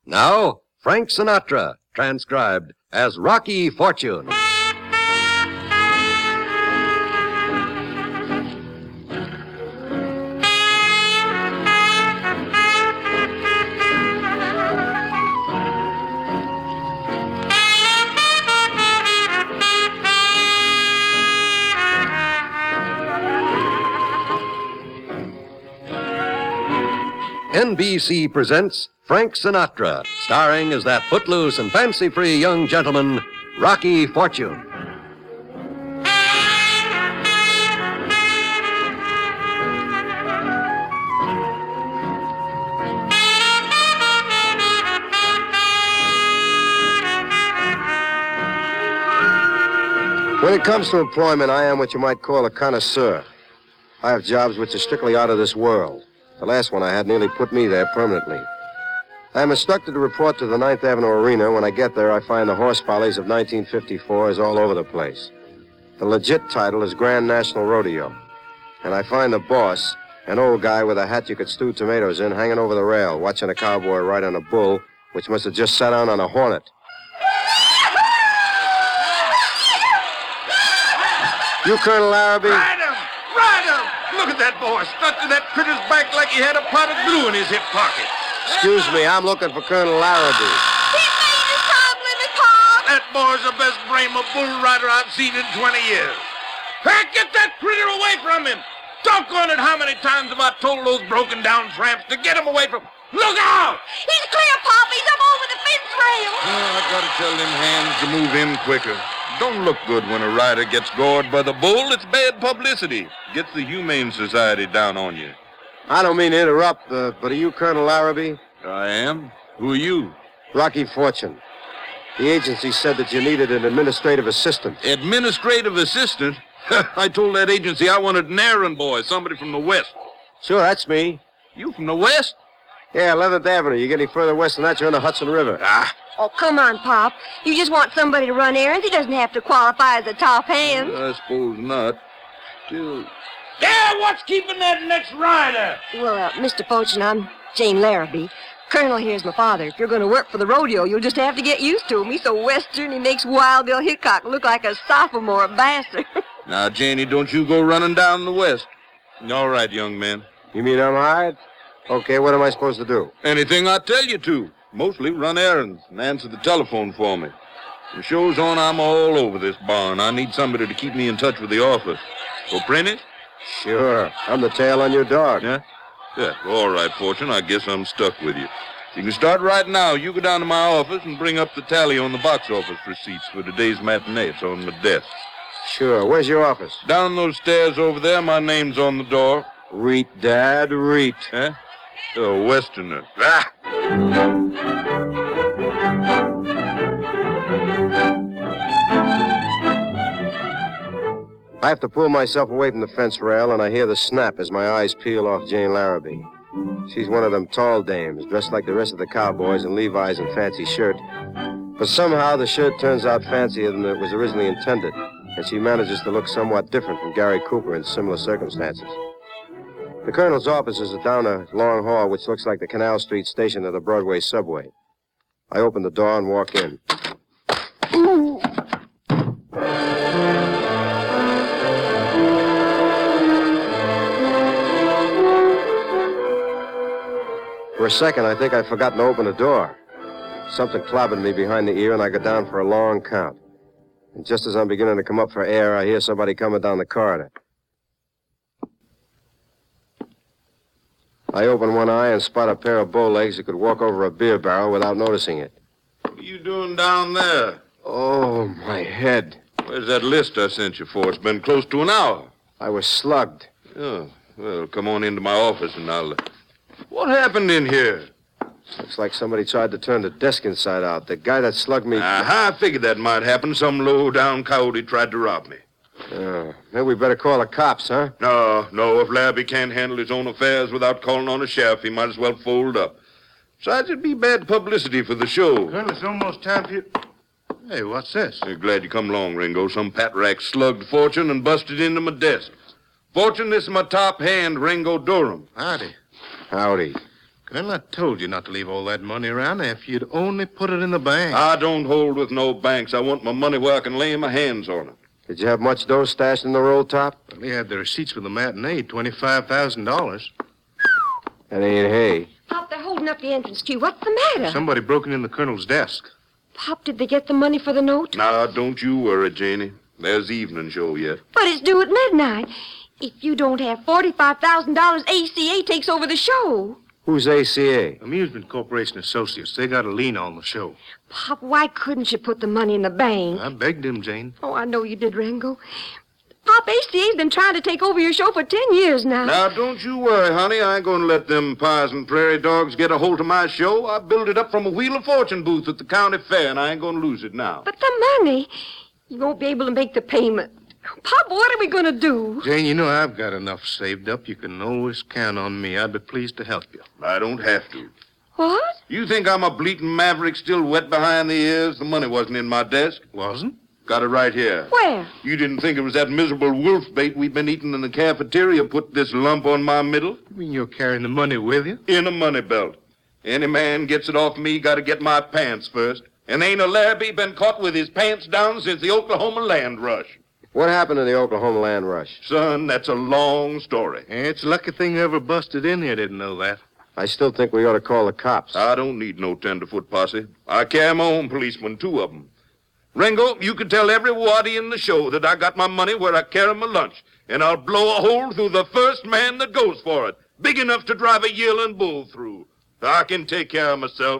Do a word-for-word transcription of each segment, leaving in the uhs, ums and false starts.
Now, Frank Sinatra, transcribed as Rocky Fortune. N B C presents Frank Sinatra, starring as that footloose and fancy-free young gentleman, Rocky Fortune. When it comes to employment, I am what you might call a connoisseur. I have jobs which are strictly out of this world. The last one I had nearly put me there permanently. I am instructed to report to the Ninth Avenue Arena. When I get there, I find the horse follies of nineteen fifty-fours all over the place. The legit title is Grand National Rodeo. And I find the boss, an old guy with a hat you could stew tomatoes in, hanging over the rail, watching a cowboy ride on a bull, which must have just sat down on a hornet. You Colonel Larrabee? Ride him! Ride him! Look at that boy, stuck to that critter's back like he had a pot of glue in his hip pocket. Excuse me, I'm looking for Colonel Larrabee. He made his time limit, Pop. That boy's the best Brahma bull rider I've seen in twenty years. Hey, get that critter away from him! Doggone it, how many times have I told those broken-down tramps to get him away from... Look out! He's clear, Pop. He's up over the fence rail. Oh, I gotta tell them hands to move in quicker. Don't look good when a rider gets gored by the bull. It's bad publicity. Gets the Humane Society down on you. I don't mean to interrupt, uh, but are you Colonel Larrabee? I am. Who are you? Rocky Fortune. The agency said that you needed an administrative assistant. Administrative assistant? I told that agency I wanted an errand boy, somebody from the West. Sure, that's me. You from the West? Yeah, eleventh Avenue. You get any further west than that, you're on the Hudson River. Ah. Oh, come on, Pop. You just want somebody to run errands. He doesn't have to qualify as a top hand. I suppose not. Still... Yeah, what's keeping that next rider? Well, uh, Mister Fortune, I'm Jane Larrabee. Colonel here's my father. If you're going to work for the rodeo, you'll just have to get used to him. He's so western, he makes Wild Bill Hickok look like a sophomore at Vassar. Now, Janie, don't you go running down the West. All right, young man. You mean I'm hired? Okay, what am I supposed to do? Anything I tell you to. Mostly run errands and answer the telephone for me. The show's on, I'm all over this barn. I need somebody to keep me in touch with the office. Go print it? Sure. I'm the tail on your dog. Yeah? Yeah, all right, Fortune. I guess I'm stuck with you. You can start right now. You go down to my office and bring up the tally on the box office receipts for today's matinee. It's on my desk. Sure. Where's your office? Down those stairs over there. My name's on the door. Reet, Dad, Reet. Huh? A Westerner. Ah! I have to pull myself away from the fence rail, and I hear the snap as my eyes peel off Jane Larrabee. She's one of them tall dames, dressed like the rest of the cowboys in Levi's and fancy shirt. But somehow the shirt turns out fancier than it was originally intended, and she manages to look somewhat different from Gary Cooper in similar circumstances. The Colonel's offices are down a long hall which looks like the Canal Street station of the Broadway subway. I open the door and walk in. Ooh. For a second, I think I'd forgotten to open the door. Something clobbered me behind the ear, and I got down for a long count. And just as I'm beginning to come up for air, I hear somebody coming down the corridor. I open one eye and spot a pair of bow legs that could walk over a beer barrel without noticing it. What are you doing down there? Oh, my head. Where's that list I sent you for? It's been close to an hour. I was slugged. Oh, well, come on into my office and I'll... What happened in here? Looks like somebody tried to turn the desk inside out. The guy that slugged me... Uh-huh, I figured that might happen. Some low-down coyote tried to rob me. Oh, maybe we better call the cops, huh? No, no. If Larrabee can't handle his own affairs without calling on a sheriff, he might as well fold up. Besides, it'd be bad publicity for the show. Colonel, it's almost time for you... Hey, what's this? I'm glad you come along, Ringo. Some pat rack slugged Fortune and busted into my desk. Fortune, this is my top hand, Ringo Durham. Howdy. Howdy. Colonel, I told you not to leave all that money around if you'd only put it in the bank. I don't hold with no banks. I want my money where I can lay my hands on it. Did you have much dough stashed in the roll top? Well, he had the receipts for the matinee, twenty-five thousand dollars. That ain't hay. Pop, they're holding up the entrance queue. What's the matter? Somebody broke in the colonel's desk. Pop, did they get the money for the note? Now, don't you worry, Janie. There's evening show yet. But it's due at midnight. If you don't have forty-five thousand dollars, A C A takes over the show. Who's A C A? Amusement Corporation Associates. They got a lien on the show. Pop, why couldn't you put the money in the bank? I begged him, Jane. Oh, I know you did, Rango. Pop, A C A's been trying to take over your show for ten years now. Now, don't you worry, honey. I ain't going to let them pies and prairie dogs get a hold of my show. I built it up from a Wheel of Fortune booth at the county fair, and I ain't going to lose it now. But the money, you won't be able to make the payment. Pop, what are we going to do? Jane, you know I've got enough saved up. You can always count on me. I'd be pleased to help you. I don't have to. What? You think I'm a bleating maverick still wet behind the ears? The money wasn't in my desk. Wasn't? Got it right here. Where? You didn't think it was that miserable wolf bait we've been eating in the cafeteria put this lump on my middle? You mean you're carrying the money with you? In a money belt. Any man gets it off me, got to get my pants first. And ain't a Larrabee been caught with his pants down since the Oklahoma land rush. What happened in the Oklahoma land rush? Son, that's a long story. It's a lucky thing whoever busted in here didn't know that. I still think we ought to call the cops. I don't need no tenderfoot posse. I carry my own policeman, two of them. Ringo, you can tell every waddy in the show that I got my money where I carry my lunch, and I'll blow a hole through the first man that goes for it, big enough to drive a yearling bull through. I can take care of myself.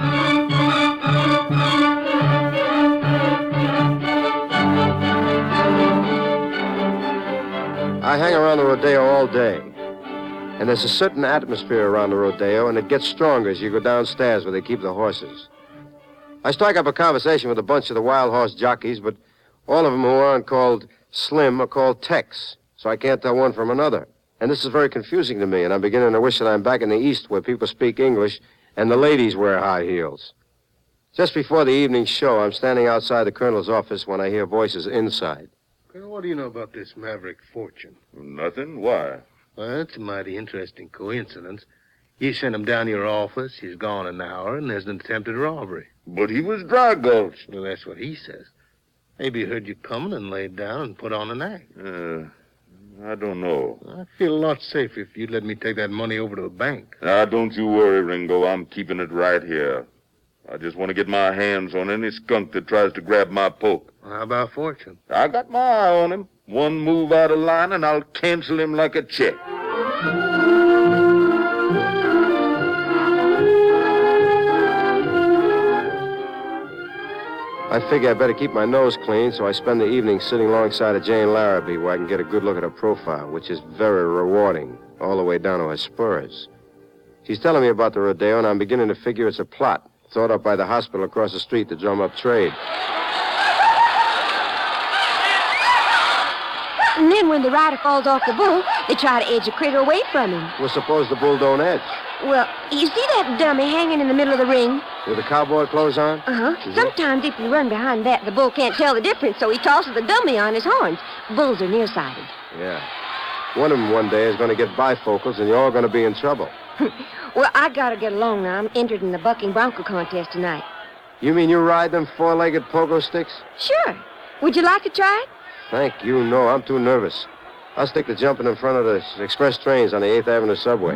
I hang around the rodeo all day. And there's a certain atmosphere around the rodeo, and it gets stronger as you go downstairs where they keep the horses. I strike up a conversation with a bunch of the wild horse jockeys, but all of them who aren't called Slim are called Tex, so I can't tell one from another. And this is very confusing to me, and I'm beginning to wish that I'm back in the East where people speak English and the ladies wear high heels. Just before the evening show, I'm standing outside the colonel's office when I hear voices inside. Colonel, what do you know about this Maverick Fortune? Nothing. Why? Well, it's a mighty interesting coincidence. You sent him down to your office, he's gone an hour, and there's an attempted robbery. But he was dry gulched. Well, that's what he says. Maybe he heard you coming and laid down and put on an act. Uh, I don't know. I feel a lot safer if you'd let me take that money over to the bank. Now, don't you worry, Ringo. I'm keeping it right here. I just want to get my hands on any skunk that tries to grab my poke. Well, how about Fortune? I got my eye on him. One move out of line, and I'll cancel him like a check. I figure I better keep my nose clean, so I spend the evening sitting alongside of Jane Larrabee where I can get a good look at her profile, which is very rewarding, all the way down to her spurs. She's telling me about the rodeo, and I'm beginning to figure it's a plot thought up by the hospital across the street to drum up trade. And then when the rider falls off the bull, they try to edge the critter away from him. Well, suppose the bull don't edge. Well, you see that dummy hanging in the middle of the ring? With the cowboy clothes on? Uh-huh. Sometimes if you run behind that, the bull can't tell the difference, so he tosses the dummy on his horns. Bulls are nearsighted. Yeah. One of them one day is going to get bifocals, and you're all going to be in trouble. Well, I gotta get along now. I'm entered in the bucking bronco contest tonight. You mean you ride them four-legged pogo sticks? Sure. Would you like to try it? Thank you, no. I'm too nervous. I'll stick to jumping in front of the express trains on the eighth Avenue subway.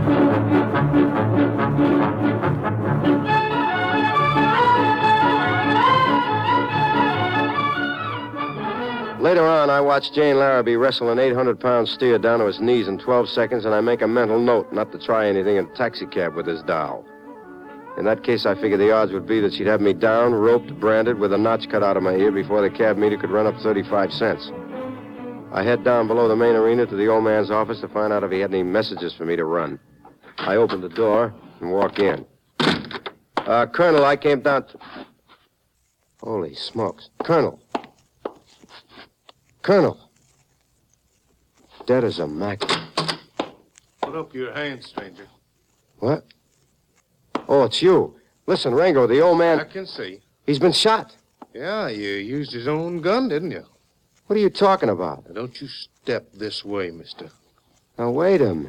Later on, I watch Jane Larrabee wrestle an eight hundred pound steer down to his knees in twelve seconds, and I make a mental note not to try anything in a taxicab with this doll. In that case, I figure the odds would be that she'd have me down, roped, branded, with a notch cut out of my ear before the cab meter could run up thirty-five cents. I head down below the main arena to the old man's office to find out if he had any messages for me to run. I open the door and walk in. Uh, Colonel, I came down to... Holy smokes. Colonel. Colonel. Dead as a mackerel. Put up your hand, stranger. What? Oh, it's you. Listen, Rango, the old man... I can see. He's been shot. Yeah, you used his own gun, didn't you? What are you talking about? Now, don't you step this way, mister. Now, wait a minute.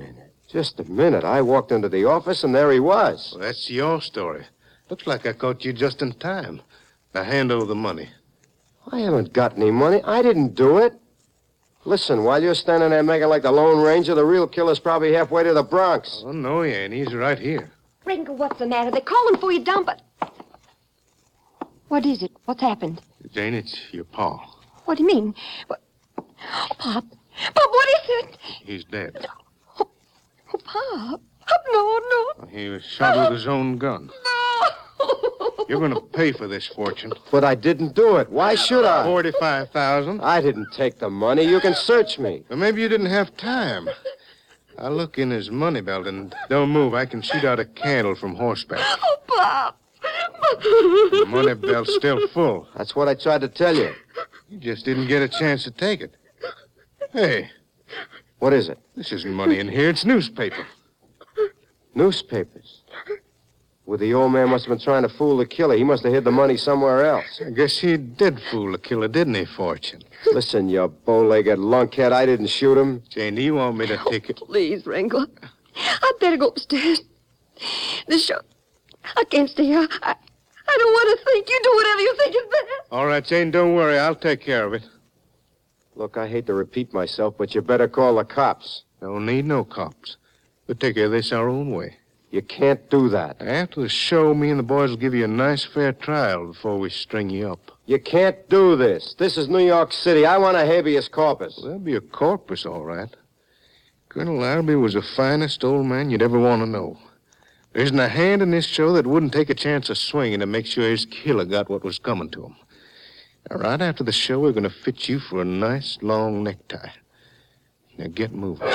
Just a minute. I walked into the office, and there he was. Well, that's your story. Looks like I caught you just in time. Now hand over the money. I haven't got any money. I didn't do it. Listen, while you're standing there making like the Lone Ranger, the real killer's probably halfway to the Bronx. Oh, no, he ain't. He's right here. Ringo, what's the matter? They're calling for you, dump it. What is it? What's happened? Jane, it's your pa. What do you mean? What? Oh, Pop. Pop, what is it? He's dead. Oh, oh Pop. Pop, no, no. He was shot with his own gun. No. You're going to pay for this fortune. But I didn't do it. Why should I? Forty-five thousand. I didn't take the money. You can search me. Well, maybe you didn't have time. I look in his money belt and don't move. I can shoot out a candle from horseback. Oh, Pop. The money belt's still full. That's what I tried to tell you. You just didn't get a chance to take it. Hey, What is it? this isn't money in here. It's newspaper. Newspapers. Well, the old man must have been trying to fool the killer. He must have hid the money somewhere else. I guess he did fool the killer, didn't he, Fortune? Listen, you bow-legged lunkhead, I didn't shoot him. Jane, do you want me to take it? Please, Ringo. I'd better go upstairs. The show. I can't stay here. I, I don't want to think. You do whatever you think is best. All right, Jane, don't worry. I'll take care of it. Look, I hate to repeat myself, but you better call the cops. Don't need no cops. We'll take care of this our own way. You can't do that. After the show, me and the boys will give you a nice, fair trial before we string you up. You can't do this. This is New York City. I want a habeas corpus. Well, there'll be a corpus, all right. Colonel Larrabee was the finest old man you'd ever want to know. There isn't a hand in this show that wouldn't take a chance of swinging to make sure his killer got what was coming to him. Now, right after the show, we're going to fit you for a nice, long necktie. Now, get moving.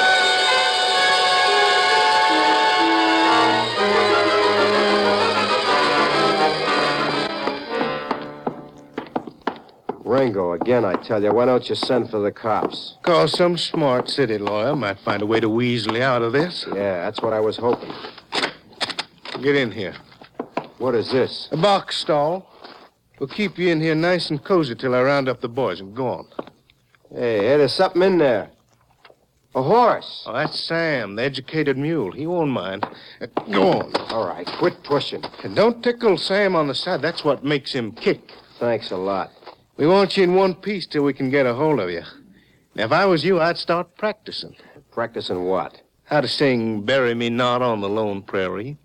Ringo, again, I tell you, why don't you send for the cops? Call some smart city lawyer. Might find a way to weasel you out of this. Yeah, that's what I was hoping. Get in here. What is this? A box stall. We'll keep you in here nice and cozy till I round up the boys and go on. Hey, hey, there's something in there. A horse. Oh, that's Sam, the educated mule. He won't mind. Uh, go on. All right, quit pushing. And don't tickle Sam on the side. That's what makes him kick. Thanks a lot. We want you in one piece till we can get a hold of you. Now, if I was you, I'd start practicing. Practicing what? How to sing Bury Me Not on the Lone Prairie.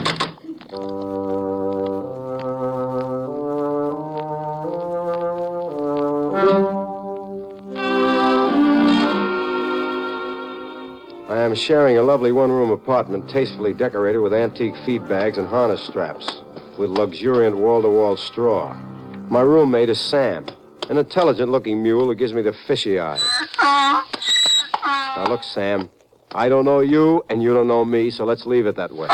I am sharing a lovely one-room apartment tastefully decorated with antique feed bags and harness straps, with luxuriant wall-to-wall straw. My roommate is Sam, an intelligent-looking mule who gives me the fishy eye. Now, look, Sam, I don't know you, and you don't know me, so let's leave it that way.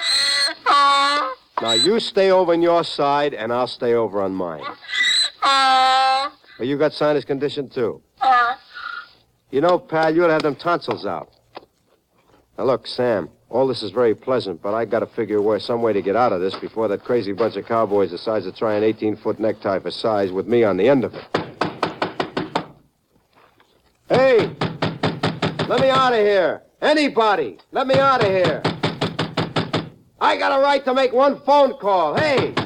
Now, you stay over on your side, and I'll stay over on mine. Well, you got sinus condition, too. You know, pal, you'll have them tonsils out. Now, look, Sam, all this is very pleasant, but I got to figure where some way to get out of this before that crazy bunch of cowboys decides to try an eighteen-foot necktie for size with me on the end of it. Hey! Let me out of here! Anybody! Let me out of here! I got a right to make one phone call. Hey!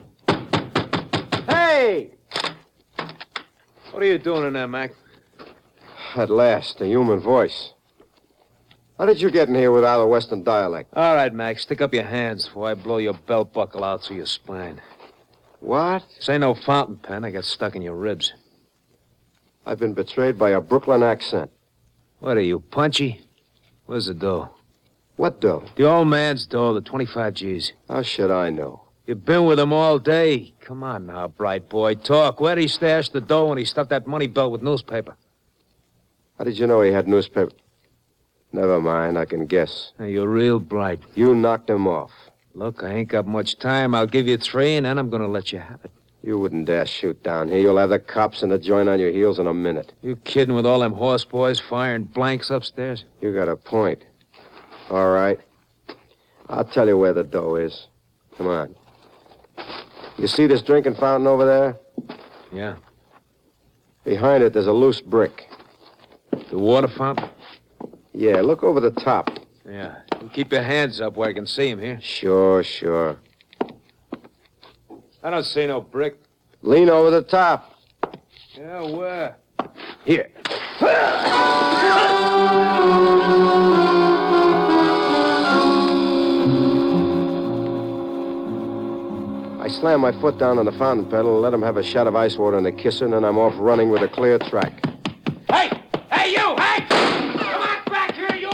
Hey! What are you doing in there, Mac? At last, a human voice. How did you get in here without a Western dialect? All right, Mac, stick up your hands before I blow your belt buckle out through your spine. What? This ain't no fountain pen. I got stuck in your ribs. I've been betrayed by a Brooklyn accent. What are you, punchy? Where's the dough? What dough? The old man's dough, the twenty-five G's. How should I know? You've been with him all day. Come on now, bright boy. Talk. Where'd he stash the dough when he stuffed that money belt with newspaper? How did you know he had newspaper? Never mind, I can guess. Hey, you're real bright. You knocked him off. Look, I ain't got much time. I'll give you three, and then I'm going to let you have it. You wouldn't dare shoot down here. You'll have the cops and the joint on your heels in a minute. You kidding with all them horse boys firing blanks upstairs? You got a point. All right. I'll tell you where the dough is. Come on. You see this drinking fountain over there? Yeah. Behind it, there's a loose brick. The water fountain? Yeah, look over the top. Yeah. You keep your hands up where I can see him here. Sure, sure. I don't see no brick. Lean over the top. Yeah, where? Here. I slam my foot down on the fountain pedal and let him have a shot of ice water and a kisser, and then I'm off running with a clear track. Hey! Hey, you! Hey! Come on back here, you!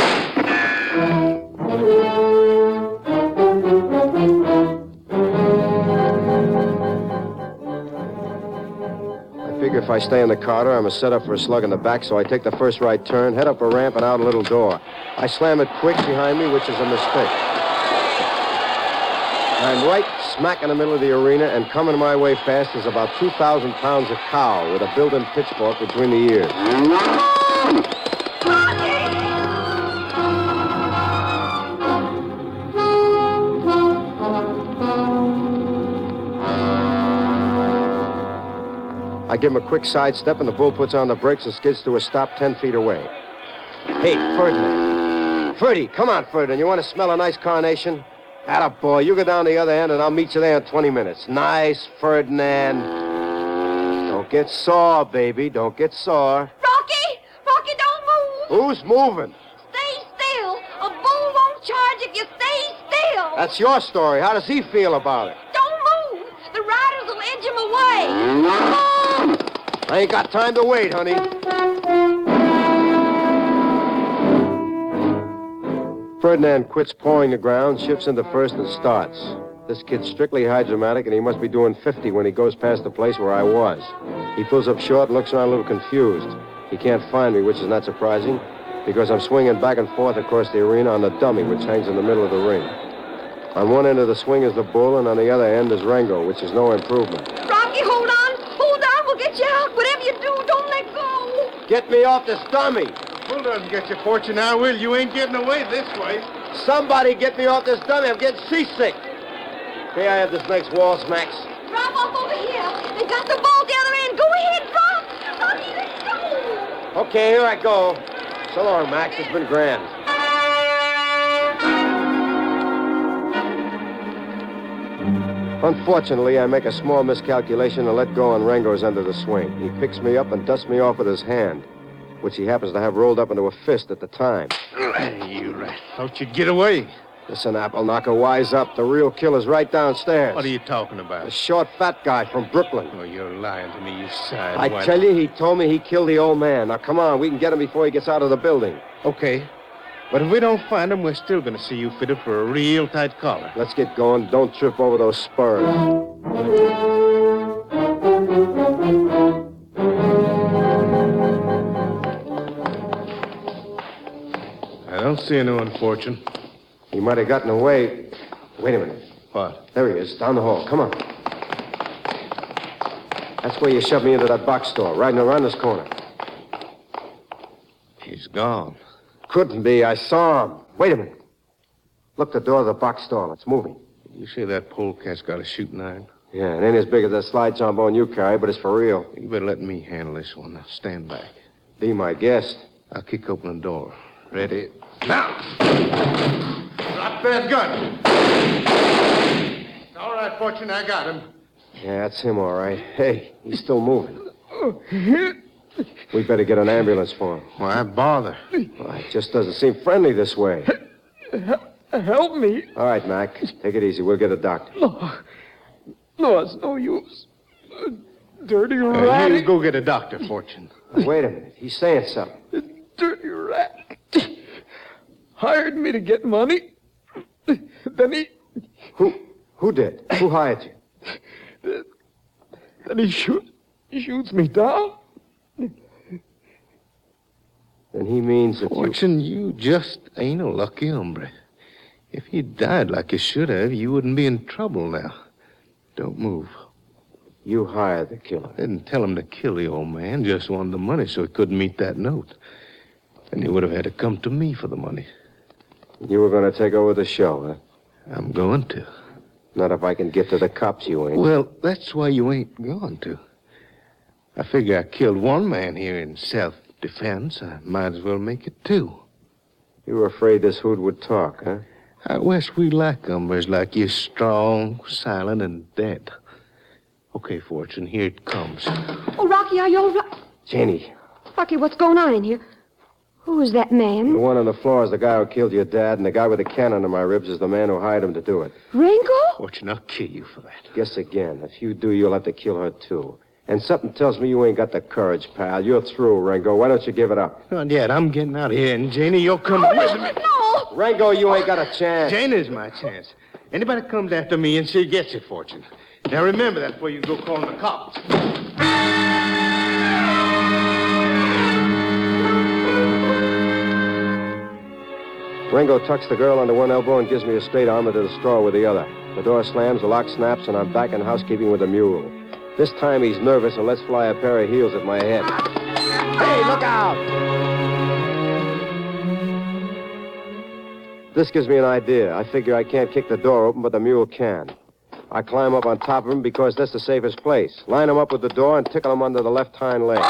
I figure if I stay in the Carter, I'm a set up for a slug in the back, so I take the first right turn, head up a ramp, and out a little door. I slam it quick behind me, which is a mistake. I'm right smack in the middle of the arena, and coming my way fast is about two thousand pounds of cow with a built-in pitchfork between the ears. I give him a quick sidestep, and the bull puts on the brakes and skids to a stop ten feet away. Hey, Ferdinand. Ferdy, come on, Ferdinand. You want to smell a nice carnation? Atta boy, you go down the other end, and I'll meet you there in twenty minutes. Nice, Ferdinand. Don't get sore, baby. Don't get sore. Rocky! Rocky, don't move! Who's moving? Stay still! A bull won't charge if you stay still! That's your story. How does he feel about it? Don't move! The riders will edge him away! I ain't got time to wait, honey. Ferdinand quits pawing the ground, shifts into first, and starts. This kid's strictly hydromatic, and he must be doing fifty when he goes past the place where I was. He pulls up short and looks around a little confused. He can't find me, which is not surprising, because I'm swinging back and forth across the arena on the dummy, which hangs in the middle of the ring. On one end of the swing is the bull, and on the other end is Rango, which is no improvement. Rocky, hold on! Hold on! We'll get you out! Whatever you do, don't let go! Get me off this dummy! Bull doesn't get your fortune now, Will. You ain't getting away this way. Somebody get me off this dummy. I'm getting seasick. May I have this next wall, Smacks? Drop off over here! They've got the ball the other end! Go ahead, drop! Rocky, let's go! Okay, here I go. So long, Max. It's been grand. Unfortunately, I make a small miscalculation and let go on Rango's end of the swing. He picks me up and dusts me off with his hand, which he happens to have rolled up into a fist at the time. You rat. Thought you'd get away. Listen, Apple Knocker, wise up. The real killer's right downstairs. What are you talking A about? short, fat guy from Brooklyn. Oh, you're lying to me, you side. I tell you, he told me he killed the old man. Now, come on. We can get him before he gets out of the building. Okay. But if we don't find him, we're still going to see you fitted for a real tight collar. Let's get going. Don't trip over those spurs. I don't see anyone, Fortune. He might have gotten away. Wait a minute. What? There he is, down the hall. Come on. That's where you shoved me into that box store, riding around this corner. He's gone. Couldn't be. I saw him. Wait a minute. Look, the door of the box store. It's moving. You say that polecat's got a shooting iron? Yeah, it ain't as big as that slide trombone you carry, but it's for real. You better let me handle this one. Now, stand back. Be my guest. I'll kick open the door. Ready? Now! Drop that gun! All right, Fortune, I got him. Yeah, that's him, all right. Hey, he's still moving. We better get an ambulance for him. Why bother? Well, it just doesn't seem friendly this way. Help me. All right, Mac. Take it easy. We'll get a doctor. No. No, it's no use. Dirty Uh, rat. you go get a doctor, Fortune. Wait a minute. He's saying something. Dirty rat. Hired me to get money. Then he... Who who did? Who hired you? Then he shoot, shoots me down. Then he means that you... Fortune, you just ain't a lucky hombre. If he'd died like he should have, you wouldn't be in trouble now. Don't move. You hired the killer. I didn't tell him to kill the old man, just wanted the money so he couldn't meet that note. And he would have had to come to me for the money. You were going to take over the show, huh? I'm going to. Not if I can get to the cops, you ain't. Well, that's why you ain't going to. I figure I killed one man here in self-defense. I might as well make it two. You were afraid this hood would talk, huh? Out west, we like hombres like you, strong, silent, and dead. Okay, Fortune, here it comes. Oh, Rocky, are you all right? Janie, Rocky, what's going on in here? Who is that man? the one on the floor is the guy who killed your dad, and the guy with the cannon in my ribs is the man who hired him to do it. Ringo? Fortune, I'll kill you for that. Guess again. If you do, you'll have to kill her, too. And something tells me you ain't got the courage, pal. You're through, Ringo. Why don't you give it up? Not yet. I'm getting out of here, and Janie, you'll come with me. No! Ringo, you ain't got a chance. Janie's my chance. Anybody comes after me, and she gets it, Fortune. Now remember that before you go calling the cops. Ringo tucks the girl under one elbow and gives me a straight arm into the straw with the other. The door slams, the lock snaps, and I'm back in housekeeping with the mule. This time he's nervous and lets fly a pair of heels at my head. Hey, look out! This gives me an idea. I figure I can't kick the door open, but the mule can. I climb up on top of him because that's the safest place. Line him up with the door and tickle him under the left hind leg.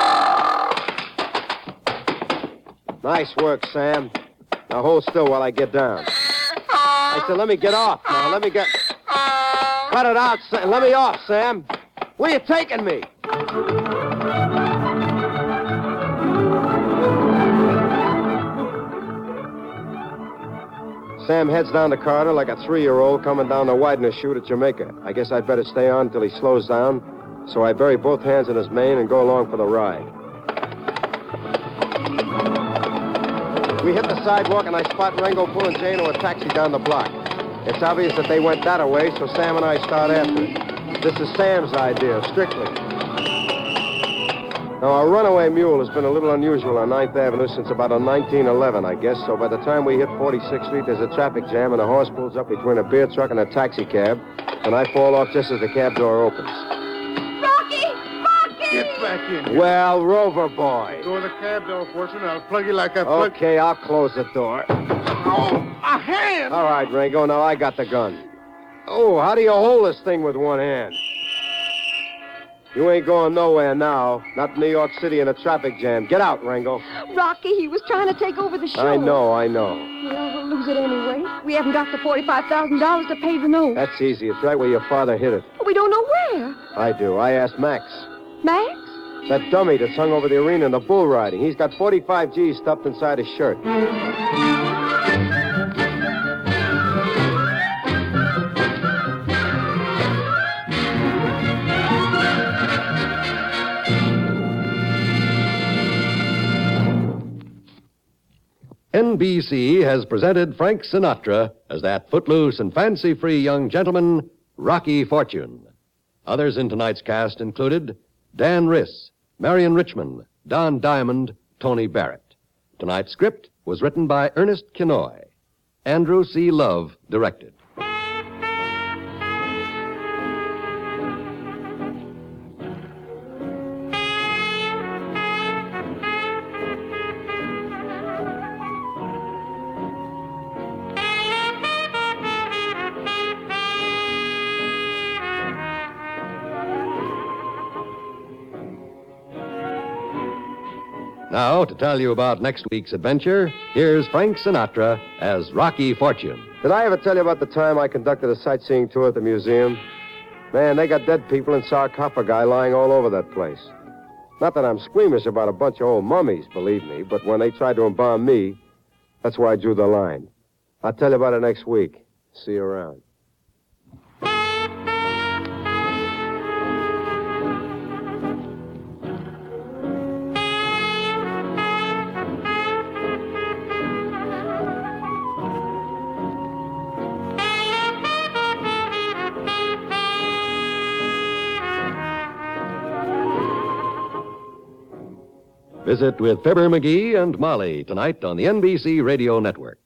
Nice work, Sam. Now hold still while I get down. I said, let me get off now. Let me get... Cut it out, Sam. Let me off, Sam. Where are you taking me? Sam heads down the corridor like a three-year-old coming down the Widener chute at Jamaica. I guess I'd better stay on until he slows down, so I bury both hands in his mane and go along for the ride. We hit the sidewalk, and I spot Ringo pulling Jane to a taxi down the block. It's obvious that they went that away, so Sam and I start after it. This is Sam's idea, strictly. Now, a runaway mule has been a little unusual on ninth Avenue since about nineteen eleven, I guess, so by the time we hit forty-sixth Street, there's a traffic jam, and a horse pulls up between a beer truck and a taxi cab, and I fall off just as the cab door opens. Rocky! Rocky! Get back in here. Well, Rover boy. Go to the cab door, Fortune. I'll plug you like I plug... Okay, I'll close the door. Oh, a hand! All right, Ringo, now I got the gun. Oh, how do you hold this thing with one hand? You ain't going nowhere now. Not in New York City in a traffic jam. Get out, Ringo. Rocky, he was trying to take over the show. I know, I know. Well, we'll lose it anyway. We haven't got the forty-five thousand dollars to pay the note. That's easy. It's right where your father hid it. We don't know where. I do. I asked Max. Max? That dummy that's hung over the arena in the bull riding. He's got forty-five G's stuffed inside his shirt. N B C has presented Frank Sinatra as that footloose and fancy-free young gentleman, Rocky Fortune. Others in tonight's cast included Dan Riss, Marion Richmond, Don Diamond, Tony Barrett. Tonight's script was written by Ernest Kinoy. Andrew C. Love directed. Now, to tell you about next week's adventure, here's Frank Sinatra as Rocky Fortune. Did I ever tell you about the time I conducted a sightseeing tour at the museum? Man, they got dead people and sarcophagi lying all over that place. Not that I'm squeamish about a bunch of old mummies, believe me, but when they tried to embalm me, that's where I drew the line. I'll tell you about it next week. See you around. Visit with Fibber McGee and Molly tonight on the N B C Radio Network.